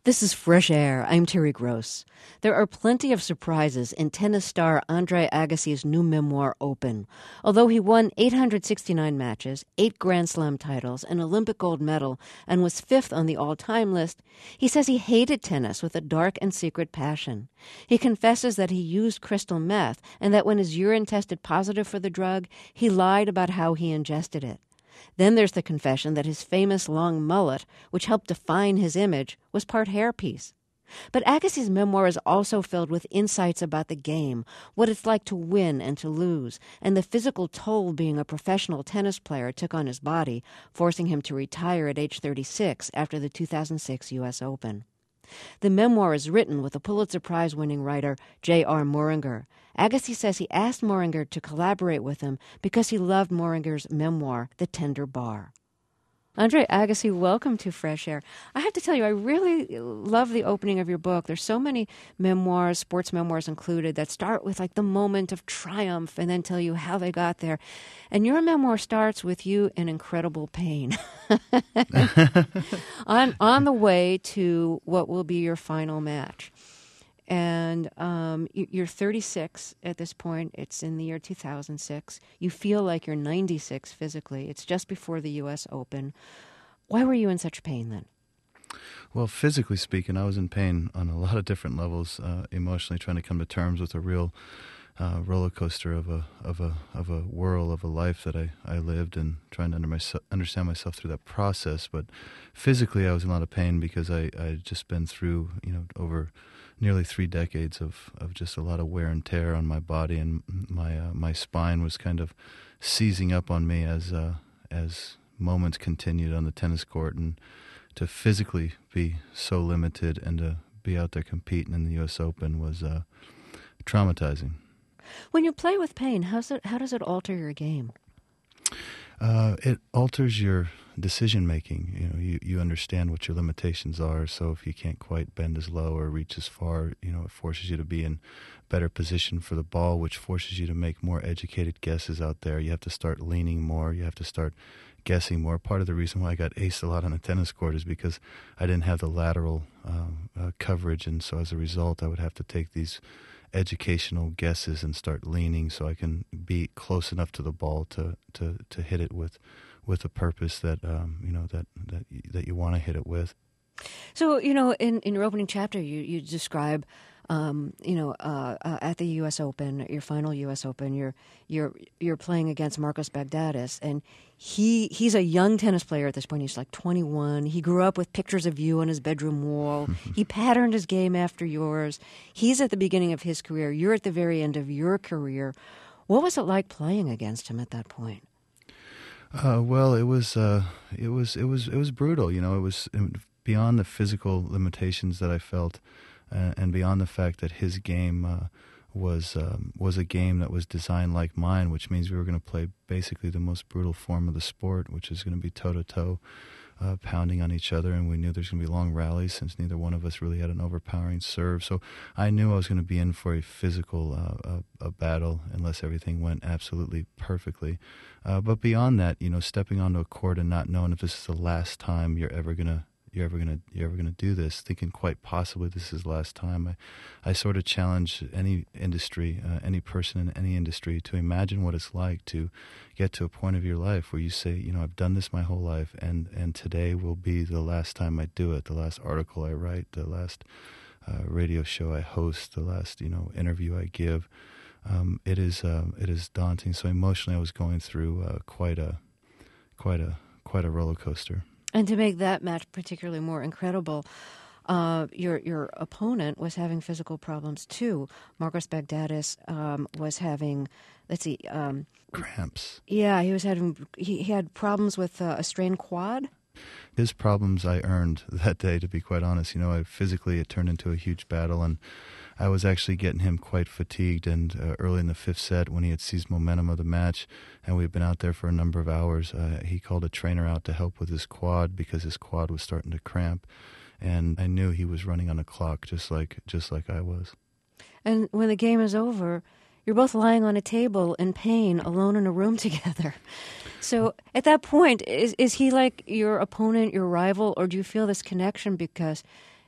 This is Fresh Air. I'm Terry Gross. There are plenty of surprises in tennis star Andre Agassi's new memoir, Open. Although he won 869 matches, 8 Grand Slam titles, an Olympic gold medal, and was 5th on the all-time list, he says he hated tennis with a dark and secret passion. He confesses that he used crystal meth and that when his urine tested positive for the drug, he lied about how he ingested it. Then there's the confession that his famous long mullet, which helped define his image, was part hairpiece. But Agassi's memoir is also filled with insights about the game, what it's like to win and to lose, and the physical toll being a professional tennis player took on his body, forcing him to retire at age 36 after the 2006 U.S. Open. The memoir is written with a Pulitzer Prize-winning writer J.R. Moehringer. Agassi says he asked Moehringer to collaborate with him because he loved Moehringer's memoir, The Tender Bar. Andre Agassi, welcome to Fresh Air. I have to tell you, I really love the opening of your book. There's so many memoirs, sports memoirs included, that start with like the moment of triumph and then tell you how they got there. And your memoir starts with you in incredible pain on the way to what will be your final match. And you're 36 at this point. It's in the year 2006. You feel like you're 96 physically. It's just before the U.S. Open. Why were you in such pain then? Well, physically speaking, I was in pain on a lot of different levels. Emotionally, trying to come to terms with a real roller coaster of a whirl of a life that I lived, and trying to understand myself through that process. But physically, I was in a lot of pain because I had just been through, over nearly 3 decades of just a lot of wear and tear on my body, and my spine was kind of seizing up on me as moments continued on the tennis court, and to physically be so limited and to be out there competing in the U.S. Open was traumatizing. When you play with pain, how does it alter your game? It alters your decision making. You understand what your limitations are. So if you can't quite bend as low or reach as far, it forces you to be in better position for the ball, which forces you to make more educated guesses out there. You have to start leaning more. You have to start guessing more. Part of the reason why I got aced a lot on a tennis court is because I didn't have the lateral coverage, and so as a result, I would have to take these educational guesses and start leaning so I can be close enough to the ball to hit it with a purpose that that you want to hit it with. So in your opening chapter, you describe at the U.S. Open, your final U.S. Open, you're playing against Marcos Baghdatis, and he's a young tennis player at this point. He's like 21. He grew up with pictures of you on his bedroom wall. He patterned his game after yours. He's at the beginning of his career. You're at the very end of your career. What was it like playing against him at that point? Well, it was brutal. It was beyond the physical limitations that I felt. And beyond the fact that his game was a game that was designed like mine, which means we were going to play basically the most brutal form of the sport, which is going to be toe-to-toe, pounding on each other, and we knew there's going to be long rallies since neither one of us really had an overpowering serve. So I knew I was going to be in for a physical a battle unless everything went absolutely perfectly. But beyond that, stepping onto a court and not knowing if this is the last time you're ever gonna do this, thinking quite possibly this is the last time. I sort of challenge any industry, any person in any industry, to imagine what it's like to get to a point of your life where you say, I've done this my whole life, and today will be the last time I do it, the last article I write, the last radio show I host, the last interview I give. It is daunting. So emotionally, I was going through quite a roller coaster. And to make that match particularly more incredible, your opponent was having physical problems too. Marcos Baghdatis was having, cramps. Yeah, he had problems with a strained quad. His problems I earned that day, to be quite honest. Physically it turned into a huge battle, and I was actually getting him quite fatigued. And early in the 5th set, when he had seized momentum of the match, and we'd been out there for a number of hours, he called a trainer out to help with his quad because his quad was starting to cramp. And I knew he was running on a clock, just like I was. And when the game is over, you're both lying on a table in pain, alone in a room together. So at that point, is he like your opponent, your rival, or do you feel this connection because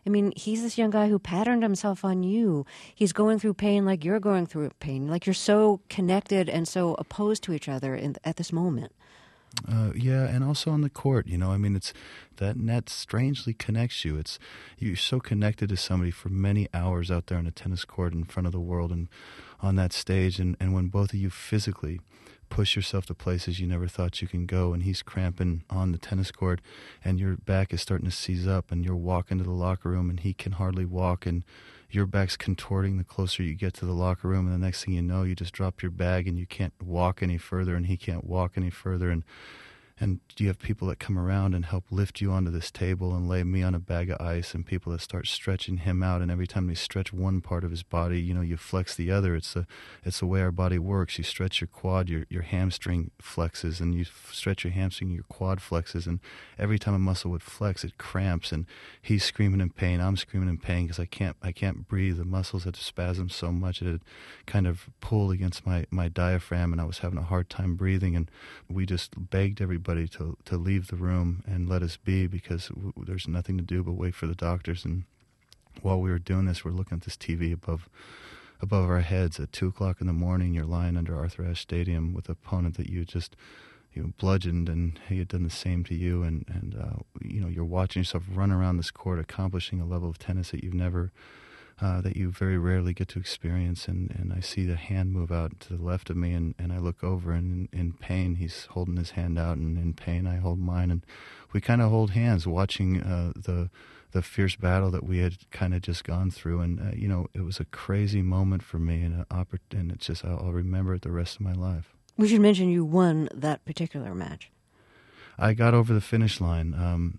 I mean, he's this young guy who patterned himself on you. He's going through pain like you're going through pain, like you're so connected and so opposed to each other at this moment. Yeah, and also on the court, I mean, it's that net strangely connects you. You're so connected to somebody for many hours out there on a tennis court in front of the world and on that stage, and when both of you physically push yourself to places you never thought you can go, and he's cramping on the tennis court, and your back is starting to seize up, and you're walking to the locker room, and he can hardly walk, and your back's contorting the closer you get to the locker room, and the next thing you know, you just drop your bag, and you can't walk any further, and he can't walk any further, and you have people that come around and help lift you onto this table and lay me on a bag of ice, and people that start stretching him out. And every time they stretch one part of his body, you flex the other. It's the way our body works. You stretch your quad, your hamstring flexes, and you stretch your hamstring, your quad flexes. And every time a muscle would flex, it cramps. And he's screaming in pain. I'm screaming in pain because I can't breathe. The muscles had spasmed so much it had kind of pulled against my diaphragm, and I was having a hard time breathing. And we just begged everybody to leave the room and let us be, because there's nothing to do but wait for the doctors. And while we were doing this, we're looking at this TV above our heads at 2 o'clock in the morning. You're lying under Arthur Ashe Stadium with an opponent that you just bludgeoned, and he had done the same to you, and you're watching yourself run around this court accomplishing a level of tennis that that you very rarely get to experience, and I see the hand move out to the left of me, and I look over, and in pain he's holding his hand out, and in pain I hold mine, and we kind of hold hands watching the fierce battle that we had kind of just gone through, and it was a crazy moment for me, and it's just I'll remember it the rest of my life. We should mention you won that particular match. I got over the finish line.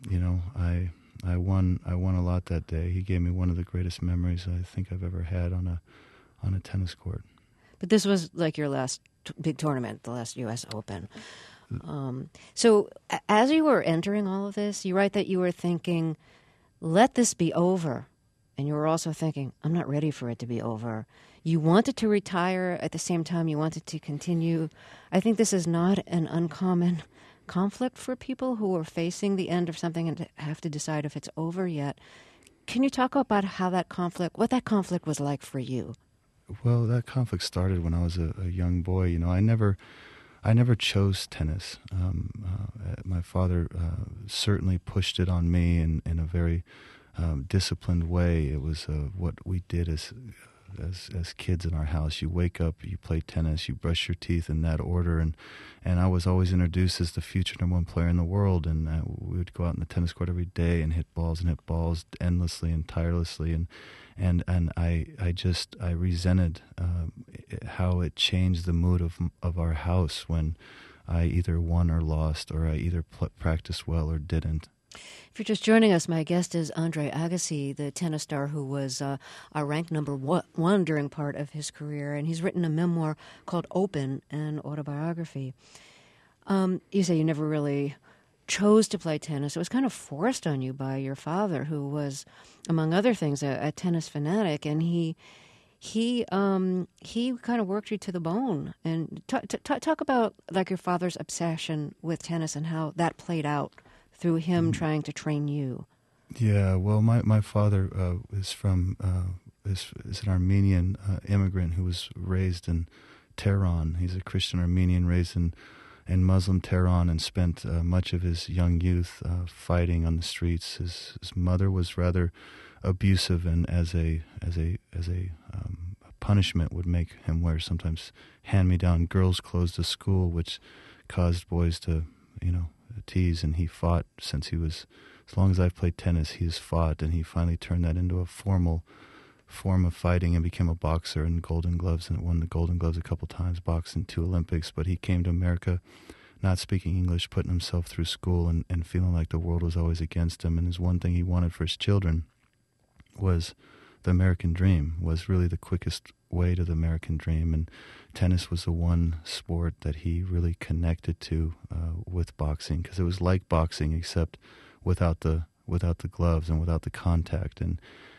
I won a lot that day. He gave me one of the greatest memories I think I've ever had on a tennis court. But this was like your last big tournament, the last U.S. Open. So as you were entering all of this, you write that you were thinking, let this be over. And you were also thinking, I'm not ready for it to be over. You wanted to retire. At the same time, you wanted to continue. I think this is not an uncommon conflict for people who are facing the end of something and have to decide if it's over yet. Can you talk about what that conflict was like for you? Well, that conflict started when I was a young boy. I never chose tennis. My father certainly pushed it on me in a very disciplined way. It was what we did as kids in our house. You wake up, you play tennis, you brush your teeth in that order, and I was always introduced as the future #1 player in the world, and we would go out in the tennis court every day and hit balls endlessly and tirelessly, and I resented how it changed the mood of our house when I either won or lost, or I either practiced well or didn't. If you're just joining us, my guest is Andre Agassi, the tennis star who was ranked number one during part of his career, and he's written a memoir called Open, an autobiography. You say you never really chose to play tennis. It was kind of forced on you by your father, who was, among other things, a tennis fanatic, and he kind of worked you to the bone. And talk about like your father's obsession with tennis and how that played out through him trying to train you. Yeah, well, my father is an Armenian immigrant who was raised in Tehran. He's a Christian Armenian raised in Muslim Tehran, and spent much of his young youth fighting on the streets. His mother was rather abusive, and as a punishment would make him wear sometimes hand-me-down girls' clothes to school, which caused boys to tease, and he fought as long as I've played tennis, he has fought, and he finally turned that into a formal form of fighting and became a boxer in Golden Gloves, and won the Golden Gloves a couple times, boxed in 2 Olympics. But he came to America not speaking English, putting himself through school, and feeling like the world was always against him. And his one thing he wanted for his children was the American dream, was really the quickest way to the American dream, and tennis was the one sport that he really connected to with boxing, because it was like boxing except without the gloves and without the contact, and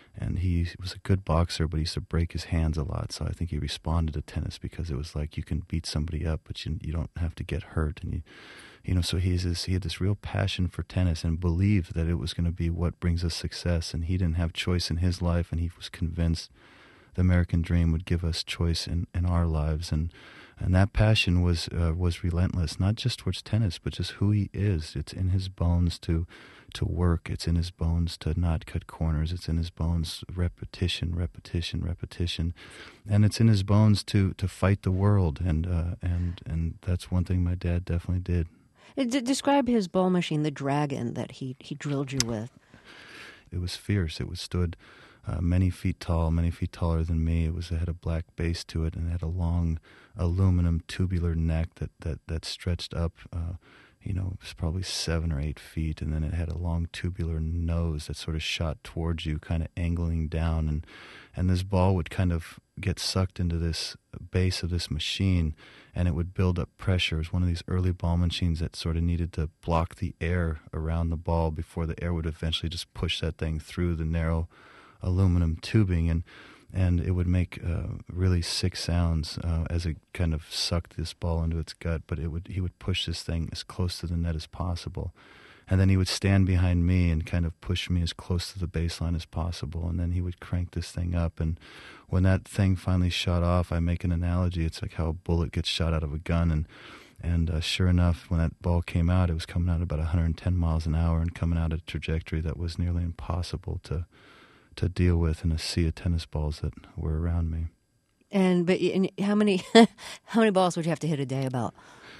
and he was a good boxer, but he used to break his hands a lot. So I think he responded to tennis because it was like you can beat somebody up, but you don't have to get hurt. And so he had this real passion for tennis and believed that it was going to be what brings us success. And he didn't have choice in his life, and he was convinced the American dream would give us choice in our lives. And that passion was relentless, not just towards tennis, but just who he is. It's in his bones to work. It's in his bones to not cut corners. It's in his bones repetition, repetition, repetition, and it's in his bones to fight the world. And that's one thing my dad definitely did. Describe his ball machine, the Dragon, that he drilled you with. It was fierce. It was stood many feet tall, many feet taller than me. It had a black base to it, and it had a long aluminum tubular neck that stretched up. It was probably 7 or 8 feet, and then it had a long tubular nose that sort of shot towards you, kind of angling down, and this ball would kind of get sucked into this base of this machine, and it would build up pressure. It was one of these early ball machines that sort of needed to block the air around the ball before the air would eventually just push that thing through the narrow aluminum tubing, and it would make really sick sounds as it kind of sucked this ball into its gut. But he would push this thing as close to the net as possible, and then he would stand behind me and kind of push me as close to the baseline as possible, and then he would crank this thing up. And when that thing finally shot off, I make an analogy. It's like how a bullet gets shot out of a gun, and sure enough, when that ball came out, it was coming out about 110 miles an hour and coming out at a trajectory that was nearly impossible to deal with in a sea of tennis balls that were around me. And how many balls would you have to hit a day about?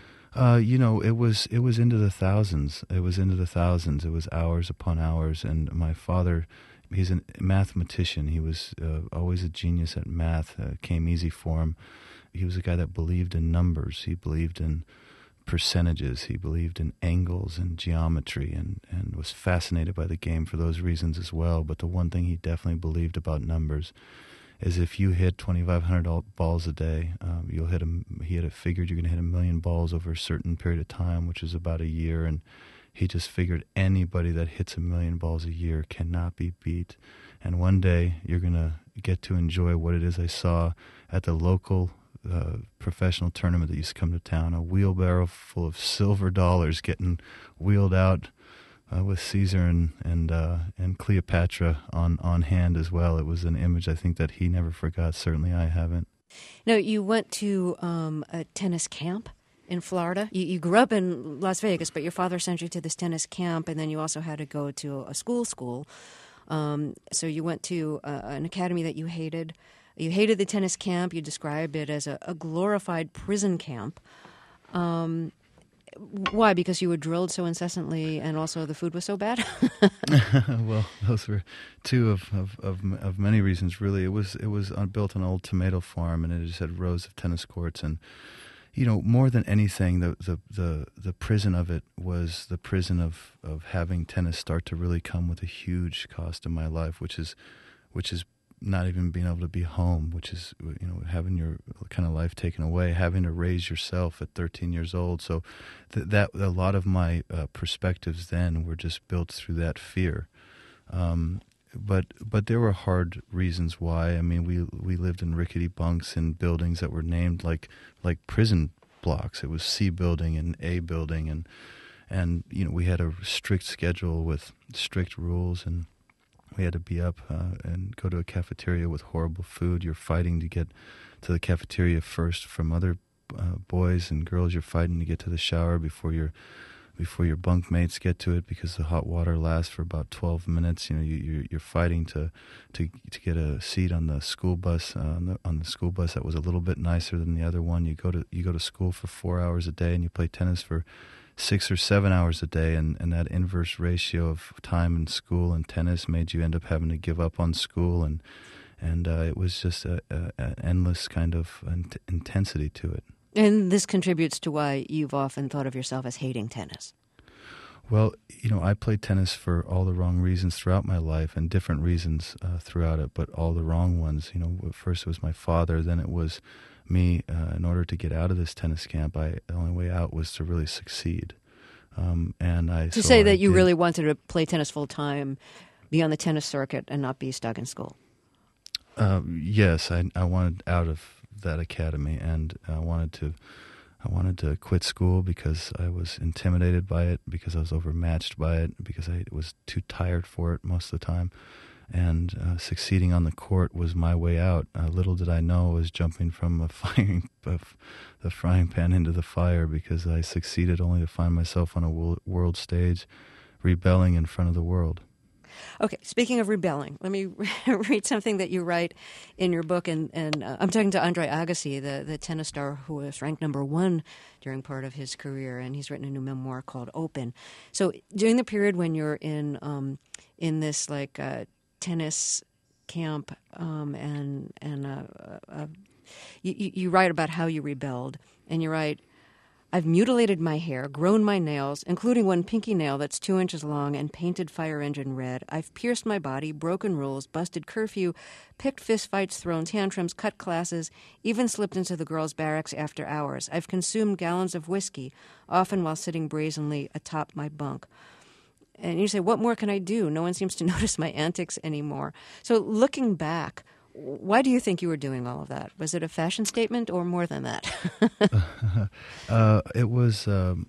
It was into the thousands. It was into the thousands. It was hours upon hours. And my father, he's a mathematician. He was always a genius at math. Came easy for him. He was a guy that believed in numbers. He believed in percentages. He believed in angles and geometry, and was fascinated by the game for those reasons as well. But the one thing he definitely believed about numbers is if you hit 2,500 balls a day, you'll hit he had it figured you're going to hit 1 million balls over a certain period of time, which is about a year. And he just figured anybody that hits 1 million balls a year cannot be beat. And one day you're going to get to enjoy what it is I saw at the local professional tournament that used to come to town, a wheelbarrow full of silver dollars getting wheeled out with Caesar and Cleopatra on hand as well. It was an image I think that he never forgot. Certainly I haven't. Now, you went to a tennis camp in Florida. You grew up in Las Vegas, but your father sent you to this tennis camp, and then you also had to go to a school. So you went to an academy that you hated. You hated the tennis camp. You described it as a glorified prison camp. Why? Because you were drilled so incessantly, and also the food was so bad? Well, those were two of many reasons. Really, it was built on an old tomato farm, and it just had rows of tennis courts. And more than anything, the prison of it was the prison of having tennis start to really come with a huge cost in my life, which is not even being able to be home, which is, having your kind of life taken away, having to raise yourself at 13 years old. So that a lot of my perspectives then were just built through that fear. But there were hard reasons why. I mean, we lived in rickety bunks in buildings that were named like prison blocks. It was C building and A building, and we had a strict schedule with strict rules, and we had to be up and go to a cafeteria with horrible food. You're fighting to get to the cafeteria first from other boys and girls. You're fighting to get to the shower before your bunkmates get to it, because the hot water lasts for about 12 minutes. You're fighting to get a seat on the school bus on the school bus that was a little bit nicer than the other one. You go to school for 4 hours a day, and you play tennis for 6 or 7 hours a day, and that inverse ratio of time in school and tennis made you end up having to give up on school, and it was just an endless kind of intensity to it. And this contributes to why you've often thought of yourself as hating tennis. Well, I played tennis for all the wrong reasons throughout my life, and different reasons throughout it, but all the wrong ones. First it was my father, then it was me. In order to get out of this tennis camp, the only way out was to really succeed. Really wanted to play tennis full time, be on the tennis circuit and not be stuck in school? Yes, I wanted out of that academy, and I wanted to quit school because I was intimidated by it, because I was overmatched by it, because I was too tired for it most of the time. And succeeding on the court was my way out. Little did I know I was jumping from the frying pan into the fire, because I succeeded only to find myself on a world stage, rebelling in front of the world. Okay, speaking of rebelling, let me read something that you write in your book. And I'm talking to Andre Agassi, the tennis star who was ranked number 1 during part of his career, and he's written a new memoir called Open. So during the period when you're in this tennis camp, you write about how you rebelled, and you write, I've mutilated my hair, grown my nails, including one pinky nail that's 2 inches long, and painted fire engine red. I've pierced my body, broken rules, busted curfew, picked fistfights, thrown tantrums, cut classes, even slipped into the girls' barracks after hours. I've consumed gallons of whiskey, often while sitting brazenly atop my bunk. And you say, what more can I do? No one seems to notice my antics anymore. So looking back, why do you think you were doing all of that? Was it a fashion statement or more than that? It was,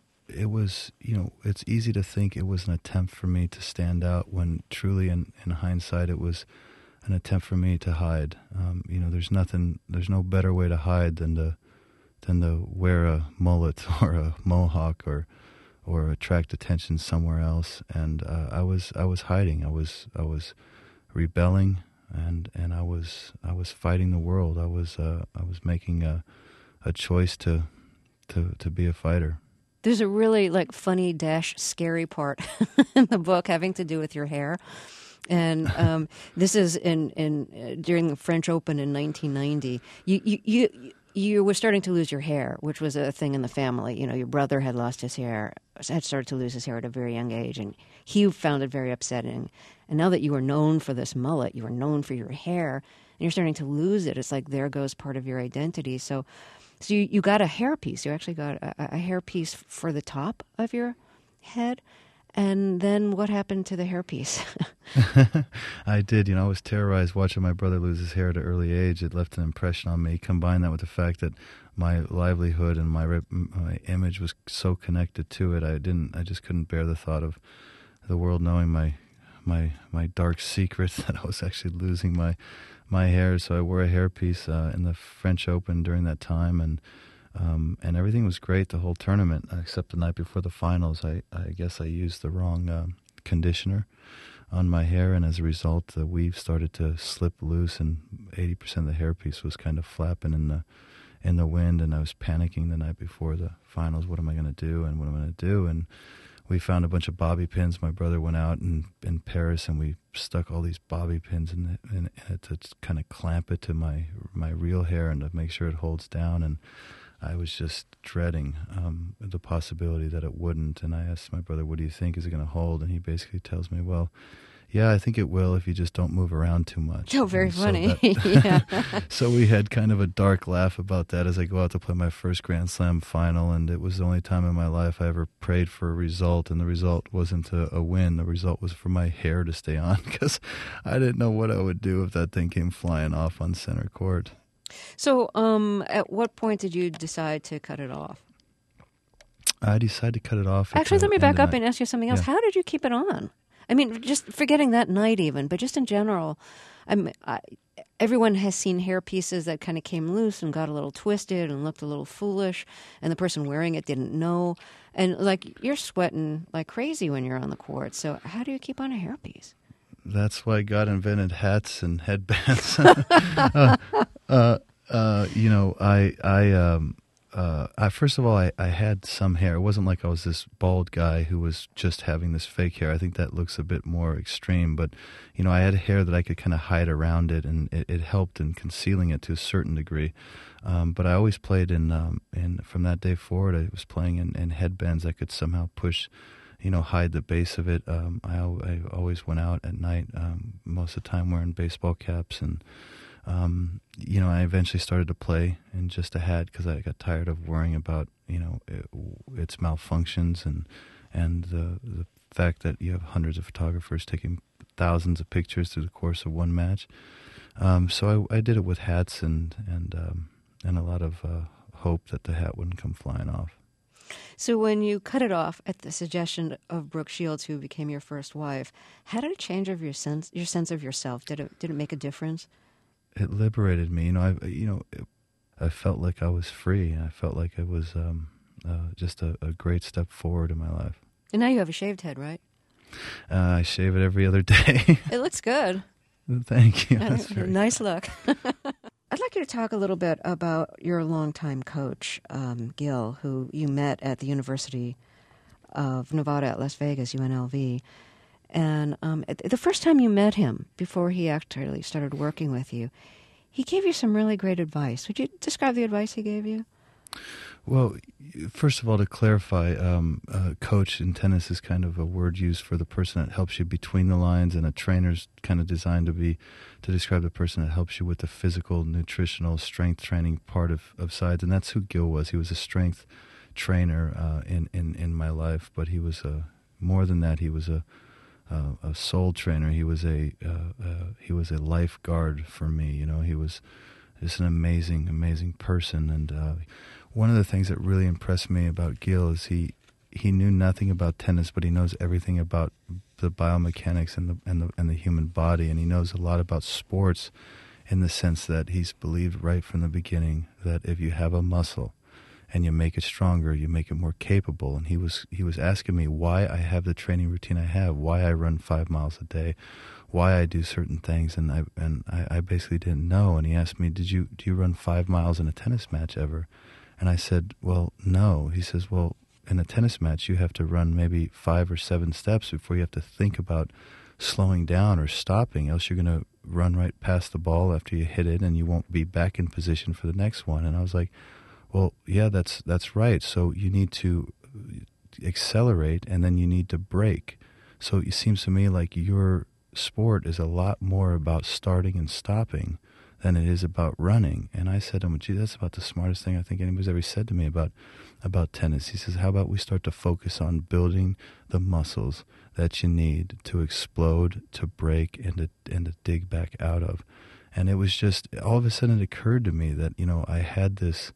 it's easy to think it was an attempt for me to stand out, when truly in hindsight it was an attempt for me to hide. There's no better way to hide than to wear a mullet or a mohawk or attract attention somewhere else. And I was hiding. I was rebelling. And I was fighting the world. I was making a choice to be a fighter. There's a really funny - scary part in the book having to do with your hair, and this is during the French Open in 1990. You were starting to lose your hair, which was a thing in the family. Your brother had started to lose his hair at a very young age, and he found it very upsetting. And now that you are known for this mullet, you are known for your hair, and you're starting to lose it. It's like there goes part of your identity. So you got a hairpiece. You actually got a hairpiece for the top of your head. And then what happened to the hairpiece? I did. I was terrorized watching my brother lose his hair at an early age. It left an impression on me. Combine that with the fact that my livelihood and my image was so connected to it, I just couldn't bear the thought of the world knowing my dark secret that I was actually losing my hair. So I wore a hairpiece in the French Open during that time, and everything was great the whole tournament, except the night before the finals. I guess I used the wrong conditioner on my hair, and as a result, the weave started to slip loose, and 80% of the hairpiece was kind of flapping in the wind, and I was panicking the night before the finals. What am I going to do? And what am I going to do? And we found a bunch of bobby pins. My brother went out in Paris, and we stuck all these bobby pins in it to kind of clamp it to my real hair and to make sure it holds down. And I was just dreading the possibility that it wouldn't. And I asked my brother, what do you think? Is it going to hold? And he basically tells me, well, yeah, I think it will if you just don't move around too much. Oh, very funny. Yeah. So we had kind of a dark laugh about that as I go out to play my first Grand Slam final. And it was the only time in my life I ever prayed for a result. And the result wasn't a win. The result was for my hair to stay on, because I didn't know what I would do if that thing came flying off on center court. So at what point did you decide to cut it off? I decided to cut it off. Actually, let me back up and ask you something else. Yeah. How did you keep it on? I mean, just forgetting that night even, but just in general, everyone has seen hair pieces that kind of came loose and got a little twisted and looked a little foolish, and the person wearing it didn't know. And, you're sweating like crazy when you're on the court. So how do you keep on a hairpiece? That's why God invented hats and headbands. First of all, I had some hair. It wasn't like I was this bald guy who was just having this fake hair. I think that looks a bit more extreme. But, I had hair that I could kind of hide around it, and it helped in concealing it to a certain degree. But I always played from that day forward, I was playing in headbands that could somehow push, hide the base of it. I always went out at night, most of the time wearing baseball caps, and I eventually started to play in just a hat because I got tired of worrying about, its malfunctions and the fact that you have hundreds of photographers taking thousands of pictures through the course of one match. So I did it with hats and a lot of hope that the hat wouldn't come flying off. So when you cut it off at the suggestion of Brooke Shields, who became your first wife, how did it change of your sense of yourself? Did it make a difference? It liberated me. I felt like I was free. I felt like it was just a great step forward in my life. And now you have a shaved head, right? I shave it every other day. It looks good. Thank you. That's very nice look. I'd like you to talk a little bit about your longtime coach, Gil, who you met at the University of Nevada at Las Vegas, UNLV. And the first time you met him, before he actually started working with you, he gave you some really great advice. Would you describe the advice he gave you? Well, first of all, to clarify, coach in tennis is kind of a word used for the person that helps you between the lines, and a trainer's kind of designed to describe the person that helps you with the physical, nutritional, strength training part of sides, and that's who Gil was. He was a strength trainer in my life, but he was more than that. He was a soul trainer. He was a lifeguard for me. You know, he was just an amazing person. And one of the things that really impressed me about Gil is he knew nothing about tennis, but he knows everything about the biomechanics and the human body, and he knows a lot about sports in the sense that he's believed right from the beginning that if you have a muscle and you make it stronger, you make it more capable. And he was asking me why I have the training routine I have, why I run 5 miles a day, why I do certain things, and I basically didn't know. And he asked me, do you run 5 miles in a tennis match ever? And I said, well, no. He says, well, in a tennis match, you have to run maybe 5 or 7 steps before you have to think about slowing down or stopping, else you're going to run right past the ball after you hit it, and you won't be back in position for the next one. And I was like, well, yeah, that's right. So you need to accelerate, and then you need to brake. So it seems to me like your sport is a lot more about starting and stopping than it is about running. And I said to him, gee, that's about the smartest thing I think anybody's ever said to me about tennis. He says, how about we start to focus on building the muscles that you need to explode, to break, and to dig back out of. And it was just, all of a sudden it occurred to me that, I had this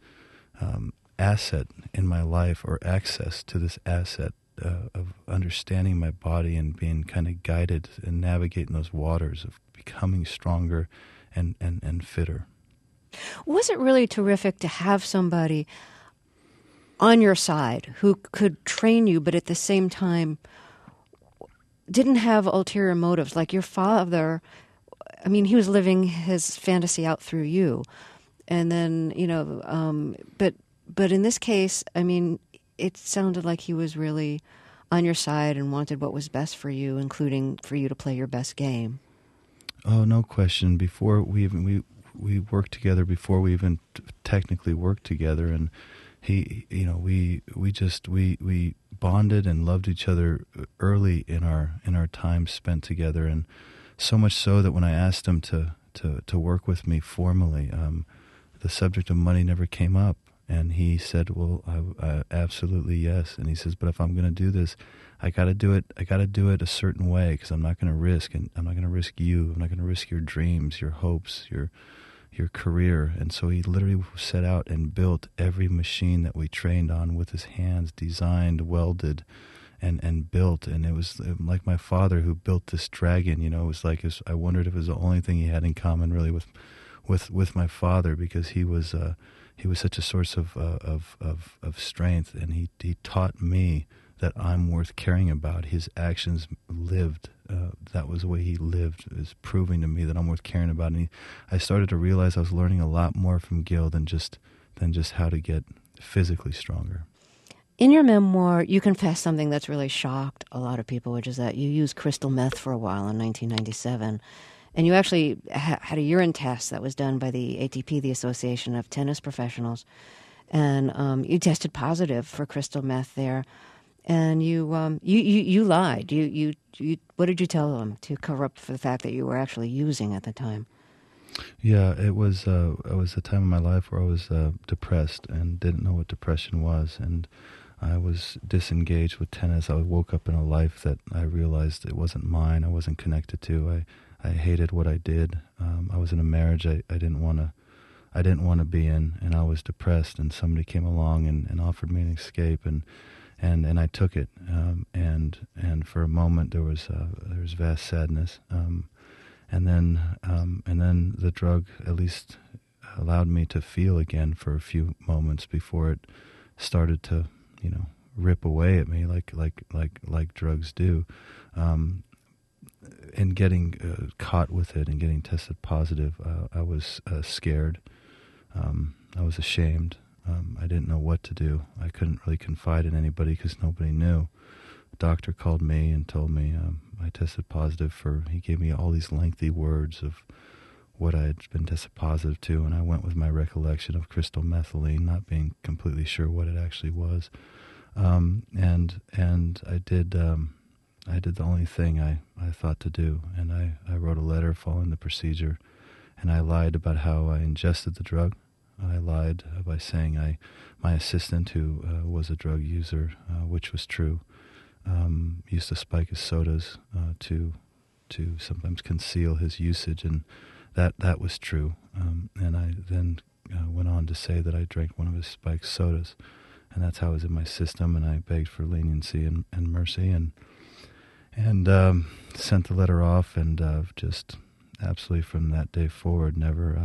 asset in my life, or access to this asset of understanding my body and being kind of guided and navigating those waters of becoming stronger and fitter. Was it really terrific to have somebody on your side who could train you, but at the same time didn't have ulterior motives? Like your father, I mean, he was living his fantasy out through you. And then, but in this case, I mean, it sounded like he was really on your side and wanted what was best for you, including for you to play your best game. Oh, no question. Before we worked together, before we even technically worked together, and he, we bonded and loved each other early in our time spent together, and so much so that when I asked him to work with me formally, the subject of money never came up. And he said, well, I absolutely yes. And he says, but if I'm going to do this, I got to do it a certain way, because I'm not going to risk, and I'm not going to risk you. I'm not going to risk your dreams, your hopes, your career. And so he literally set out and built every machine that we trained on with his hands, designed, welded, and built. And it was like my father who built this dragon. It was like I wondered if it was the only thing he had in common really with my father, because he was such a source of strength, and he taught me that I'm worth caring about. His actions lived. That was the way he lived, is proving to me that I'm worth caring about. And I started to realize I was learning a lot more from Gil than just how to get physically stronger. In your memoir, you confess something that's really shocked a lot of people, which is that you used crystal meth for a while in 1997. And you actually had a urine test that was done by the ATP, the Association of Tennis Professionals, and you tested positive for crystal meth there. And you lied. You what did you tell them to cover up for the fact that you were actually using at the time? Yeah, it was a time in my life where I was depressed and didn't know what depression was, and I was disengaged with tennis. I woke up in a life that I realized it wasn't mine. I wasn't connected to. I hated what I did. I was in a marriage I didn't want to be in, and I was depressed. And somebody came along and offered me an escape, and I took it. And for a moment there was vast sadness. And then the drug at least allowed me to feel again for a few moments before it started to, rip away at me like drugs do. And getting caught with it and getting tested positive, I was scared. I was ashamed. I didn't know what to do. I couldn't really confide in anybody because nobody knew. The doctor called me and told me I tested positive he gave me all these lengthy words of what I had been tested positive to, and I went with my recollection of crystal methylene, not being completely sure what it actually was. And I did the only thing I thought to do, and I wrote a letter following the procedure, and I lied about how I ingested the drug. I lied by saying my assistant, who was a drug user, which was true, used to spike his sodas to sometimes conceal his usage, and that was true. And I then went on to say that I drank one of his spiked sodas, and that's how it was in my system. And I begged for leniency and mercy, and sent the letter off, and just absolutely from that day forward,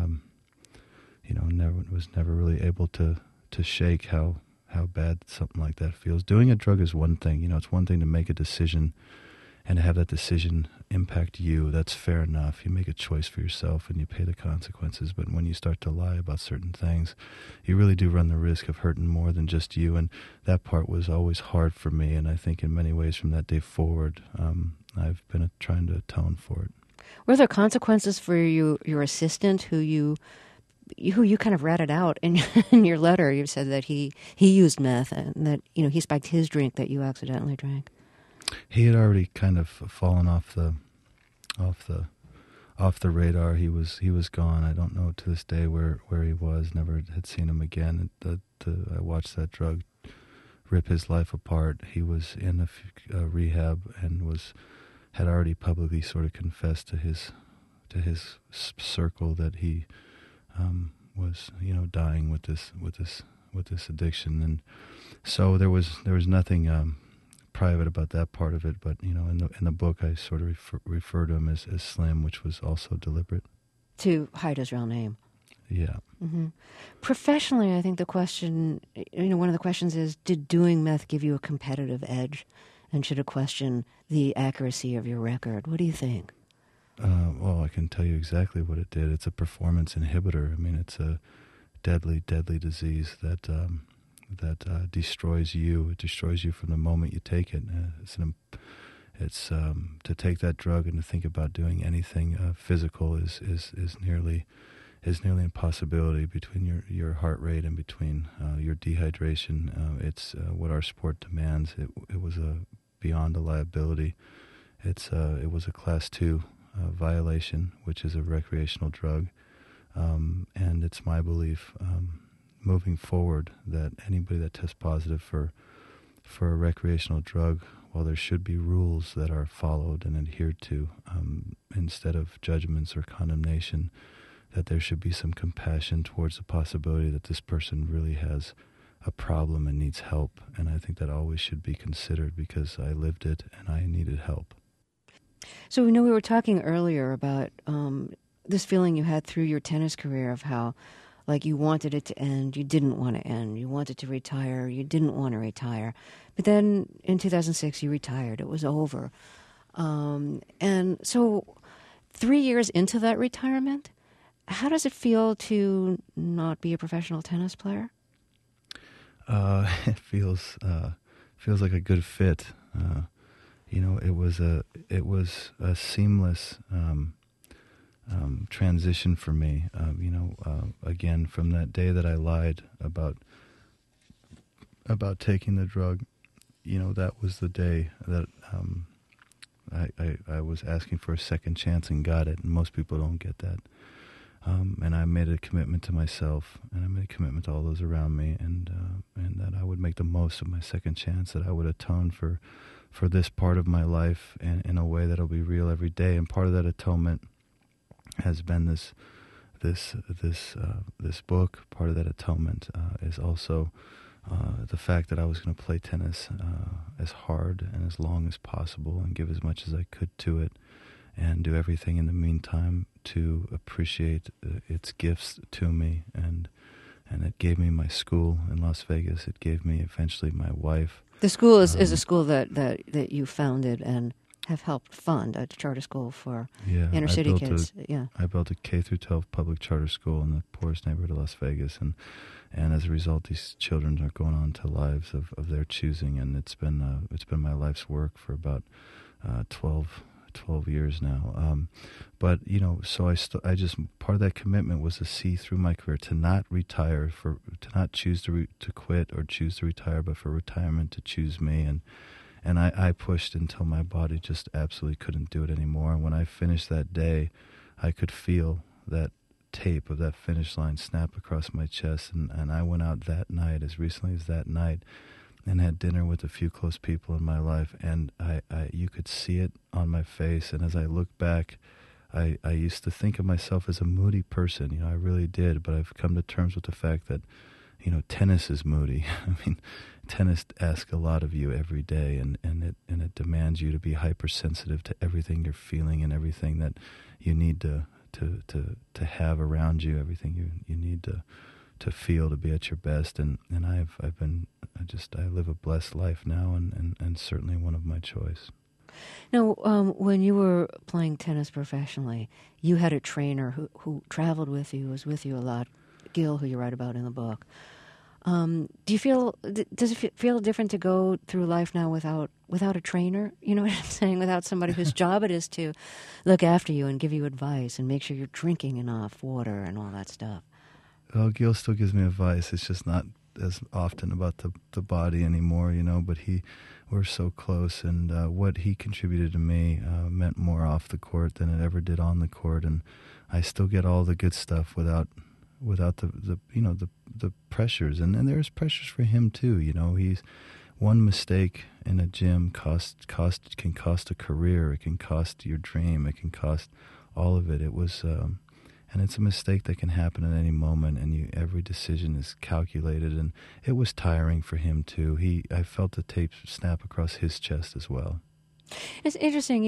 was never really able to shake how bad something like that feels. Doing a drug is one thing. It's one thing to make a decision and to have that decision impact you. That's fair enough. You make a choice for yourself and you pay the consequences. But when you start to lie about certain things, you really do run the risk of hurting more than just you. And that part was always hard for me. And I think in many ways from that day forward, I've been trying to atone for it. Were there consequences for your assistant who you kind of ratted out in your letter? You said that he used meth and that he spiked his drink that you accidentally drank. He had already kind of fallen off the radar. He was gone. I don't know to this day where he was. Never had seen him again. I watched that drug rip his life apart. He was in a rehab and had already publicly sort of confessed to his circle that he was dying with this addiction. And so there was nothing private about that part of it, but in the book I sort of refer to him as Slim, which was also deliberate to hide his real name. Yeah. Mm-hmm. Professionally, I think the question, one of the questions is, did doing meth give you a competitive edge, and should it question the accuracy of your record? What do you think? Well, I can tell you exactly what it did. It's a performance inhibitor. I mean, it's a deadly disease that destroys you. It destroys you from the moment you take it. It's to take that drug and to think about doing anything physical is nearly an impossibility between your heart rate and between your dehydration. It's what our sport demands. It was beyond a liability. It was a Class 2 violation, which is a recreational drug, and it's my belief moving forward that anybody that tests positive for a recreational drug, while there should be rules that are followed and adhered to, instead of judgments or condemnation, that there should be some compassion towards the possibility that this person really has a problem and needs help. And I think that always should be considered, because I lived it and I needed help. So we were talking earlier about this feeling you had through your tennis career of how, like, you wanted it to end, you didn't want to end. You wanted to retire, you didn't want to retire. But then in 2006, you retired. It was over. And so 3 years into that retirement, how does it feel to not be a professional tennis player? It feels like a good fit. It was a seamless transition for me. Again, from that day that I lied about taking the drug, that was the day that I was asking for a second chance and got it. And most people don't get that. And I made a commitment to myself, and I made a commitment to all those around me, and that I would make the most of my second chance, that I would atone for this part of my life in a way that'll be real every day. And part of that atonement has been this book. Part of that atonement is also the fact that I was going to play tennis as hard and as long as possible, and give as much as I could to it, and do everything in the meantime to appreciate its gifts to me. And it gave me my school in Las Vegas. It gave me eventually my wife. The school is a school that you founded and have helped fund, a charter school for inner city kids. I built a K through 12 public charter school in the poorest neighborhood of Las Vegas, and as a result, these children are going on to lives of their choosing, and it's been my life's work for about 12 years now. But so I just part of that commitment was to see through my career, to not retire, to not choose to quit or choose to retire, but for retirement to choose me. And I pushed until my body just absolutely couldn't do it anymore. And when I finished that day, I could feel that tape of that finish line snap across my chest. And I went out that night, as recently as that night, and had dinner with a few close people in my life. And you could see it on my face. And as I look back, I used to think of myself as a moody person. I really did. But I've come to terms with the fact that, tennis is moody. I mean, tennis asks a lot of you every day, and it demands you to be hypersensitive to everything you're feeling and everything that you need to have around you, everything you need to feel to be at your best. And I live a blessed life now, and certainly one of my choice. Now, when you were playing tennis professionally, you had a trainer who traveled with you, was with you a lot, Gil, who you write about in the book. Does it feel different to go through life now without a trainer? You know what I'm saying? Without somebody whose job it is to look after you and give you advice and make sure you're drinking enough water and all that stuff. Well, Gil still gives me advice. It's just not as often about the body anymore, but we're so close, and what he contributed to me meant more off the court than it ever did on the court, and I still get all the good stuff without the pressures, and there's pressures for him too. He's one mistake in a gym can cost a career. It can cost your dream. It can cost all of it. It was, and it's a mistake that can happen at any moment, and every decision is calculated, and it was tiring for him too. I felt the tape snap across his chest as well. It's interesting,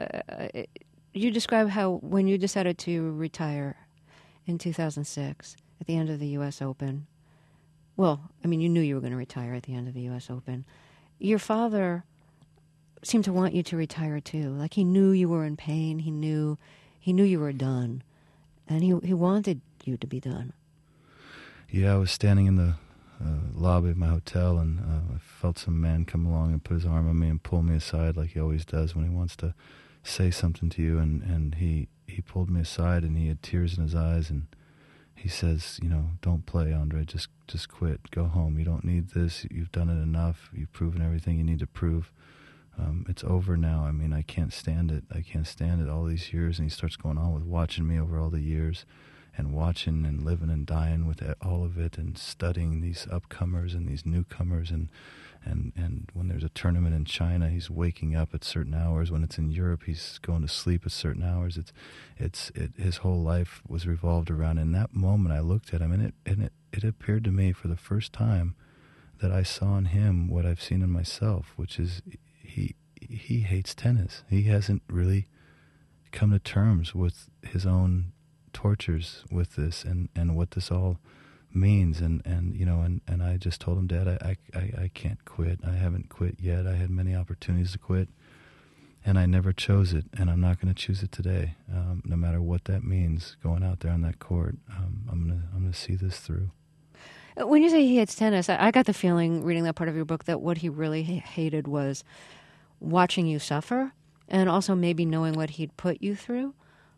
you describe how when you decided to retire in 2006 at the end of the U.S. Open, well, I mean, you knew you were going to retire at the end of the U.S. Open. Your father seemed to want you to retire too. Like he knew you were in pain. He knew you were done, and he wanted you to be done. Yeah, I was standing in the lobby of my hotel, and I felt some man come along and put his arm on me and pull me aside, like he always does when he wants to say something to you. And he pulled me aside, and he had tears in his eyes, and he says, don't play, Andre. Just quit. Go home. You don't need this. You've done it enough. You've proven everything you need to prove. It's over now. I mean, I can't stand it. I can't stand it all these years. And he starts going on with watching me over all the years, and watching and living and dying with all of it, and studying these upcomers and these newcomers, and when there's a tournament in China, he's waking up at certain hours. When it's in Europe, he's going to sleep at certain hours. His whole life was revolved around. In that moment, I looked at him, and it appeared to me for the first time that I saw in him what I've seen in myself, which is he hates tennis. He hasn't really come to terms with his own tortures with this, and what this all means, and I just told him, Dad, I can't quit. I haven't quit yet. I had many opportunities to quit, and I never chose it, and I'm not going to choose it today. No matter what that means, going out there on that court, I'm gonna see this through. When you say he hates tennis, I got the feeling reading that part of your book that what he really hated was watching you suffer, and also maybe knowing what he'd put you through.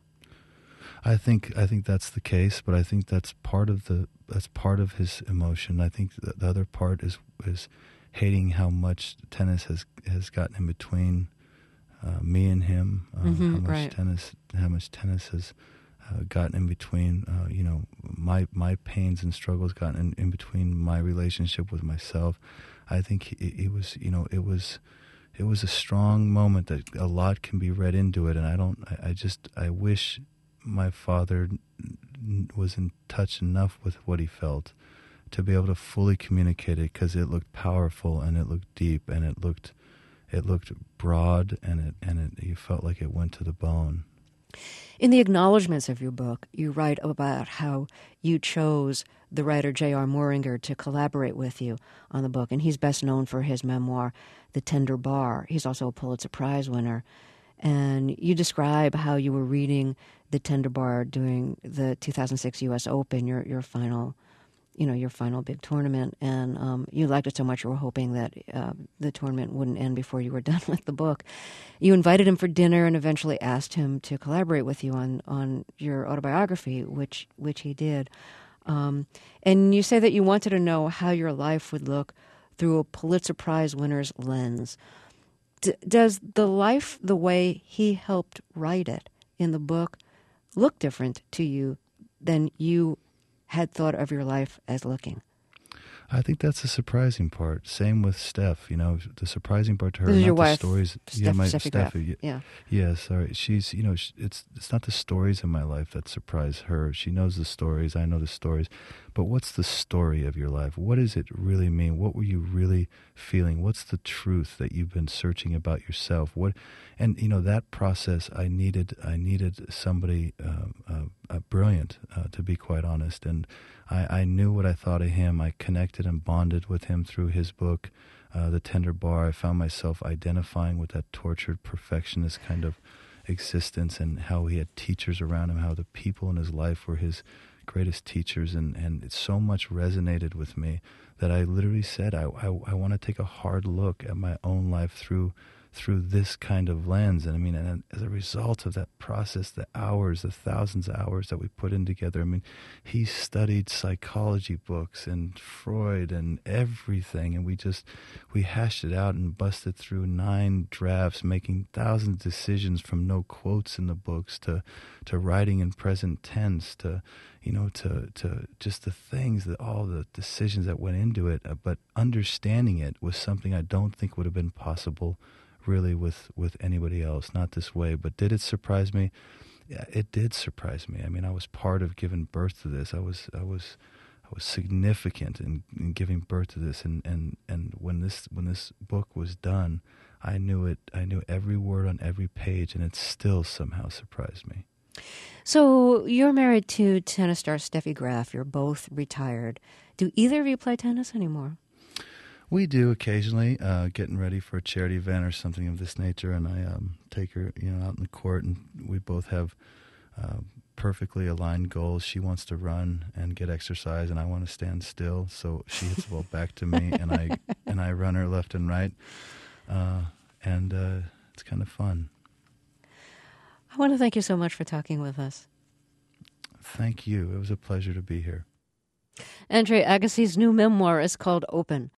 I think that's the case, but I think that's part of his emotion. I think the other part is hating how much tennis has gotten in between me and him. How much tennis has gotten in between, my pains and struggles, gotten in between my relationship with myself. I think it was, it was a strong moment that a lot can be read into it, and I wish my father was in touch enough with what he felt to be able to fully communicate it, because it looked powerful and it looked deep and it looked broad, and you felt like it went to the bone. In the acknowledgments of your book, you write about how you chose the writer J.R. Mooringer to collaborate with you on the book, and he's best known for his memoir, The Tender Bar. He's also a Pulitzer Prize winner. And you describe how you were reading The Tender Bar during the 2006 U.S. Open, your final big tournament, and you liked it so much you were hoping that the tournament wouldn't end before you were done with the book. You invited him for dinner and eventually asked him to collaborate with you on your autobiography, which he did. And you say that you wanted to know how your life would look through a Pulitzer Prize winner's lens. Does the life, the way he helped write it in the book, look different to you than you had thought of your life as looking? I think that's the surprising part. Same with Steph. The surprising part to her. This is your wife, stories. Steffi Graf. Yeah. Yeah. Sorry. She's. It's not the stories in my life that surprise her. She knows the stories. I know the stories. But what's the story of your life? What does it really mean? What were you really feeling? What's the truth that you've been searching about yourself? And that process. I needed somebody brilliant, to be quite honest. And I knew what I thought of him. I connected and bonded with him through his book, The Tender Bar. I found myself identifying with that tortured perfectionist kind of existence, and how he had teachers around him, how the people in his life were his greatest teachers, and it so much resonated with me that I literally said, I want to take a hard look at my own life through this kind of lens. And as a result of that process, the thousands of hours that we put in together, he studied psychology books and Freud and everything, and we hashed it out and busted through 9 drafts, making thousands of decisions, from no quotes in the books to writing in present tense, to just the things, all the decisions that went into it. But understanding it was something I don't think would have been possible really with anybody else, not this way. But did it surprise me? Yeah, it did surprise me. I was part of giving birth to this. I was significant in giving birth to this, and when this book was done, I knew every word on every page, and it still somehow surprised me. So you're married to tennis star Steffi Graf. You're both retired. Do either of you play tennis anymore? We do occasionally, getting ready for a charity event or something of this nature, and I take her, out in the court, and we both have perfectly aligned goals. She wants to run and get exercise, and I want to stand still. So she hits the ball back to me, and I run her left and right, and it's kind of fun. I want to thank you so much for talking with us. Thank you. It was a pleasure to be here. Andre Agassi's new memoir is called Open.